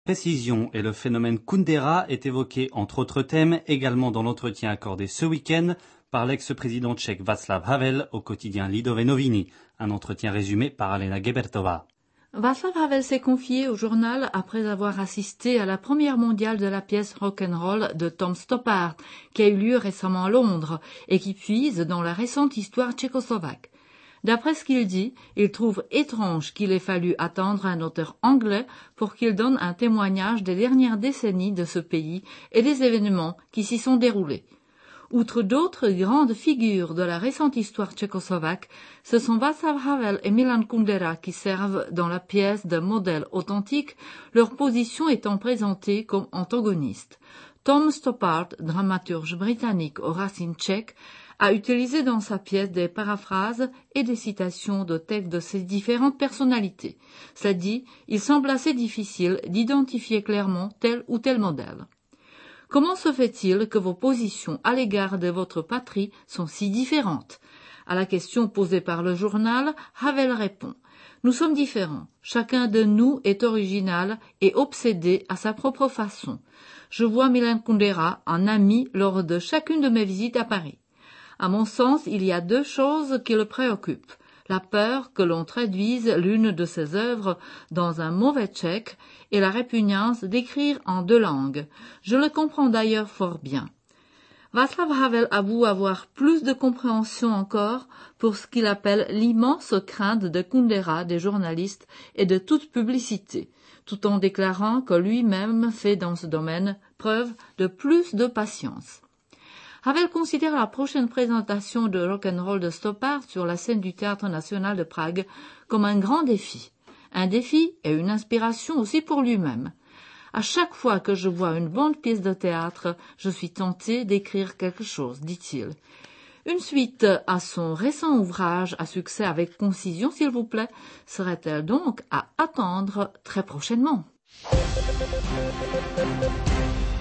Précision et le phénomène Kundera est évoqué entre autres thèmes également dans l'entretien accordé ce week-end par l'ex-président tchèque Václav Havel au quotidien Lidové noviny, un entretien résumé par Alena Gebertová. Václav Havel s'est confié au journal après avoir assisté à la première mondiale de la pièce Rock'n'Roll de Tom Stoppard, qui a eu lieu récemment à Londres et qui puise dans la récente histoire tchécoslovaque. D'après ce qu'il dit, il trouve étrange qu'il ait fallu attendre un auteur anglais pour qu'il donne un témoignage des dernières décennies de ce pays et des événements qui s'y sont déroulés. Outre d'autres grandes figures de la récente histoire tchécoslovaque, ce sont Václav Havel et Milan Kundera qui servent dans la pièce de modèle authentique, leur position étant présentée comme antagonistes. Tom Stoppard, dramaturge britannique aux racines tchèques, a utilisé dans sa pièce des paraphrases et des citations de textes de ces différentes personnalités. Cela dit, il semble assez difficile d'identifier clairement tel ou tel modèle. Comment se fait-il que vos positions à l'égard de votre patrie sont si différentes? À la question posée par le journal, Havel répond: Nous sommes différents. Chacun de nous est original et obsédé à sa propre façon. Je vois Milan Kundera, un ami, lors de chacune de mes visites à Paris. À mon sens, il y a deux choses qui le préoccupent. La peur que l'on traduise l'une de ses œuvres dans un mauvais tchèque et la répugnance d'écrire en deux langues. Je le comprends d'ailleurs fort bien. Václav Havel avoue avoir plus de compréhension encore pour ce qu'il appelle l'immense crainte de Kundera des journalistes et de toute publicité, tout en déclarant que lui-même fait dans ce domaine preuve de plus de patience. Havel considère la prochaine présentation de Rock'n'Roll de Stoppard sur la scène du Théâtre national de Prague comme un grand défi. Un défi et une inspiration aussi pour lui-même. À chaque fois que je vois une bonne pièce de théâtre, je suis tenté d'écrire quelque chose, dit-il. Une suite à son récent ouvrage à succès avec concision, s'il vous plaît, serait-elle donc à attendre très prochainement?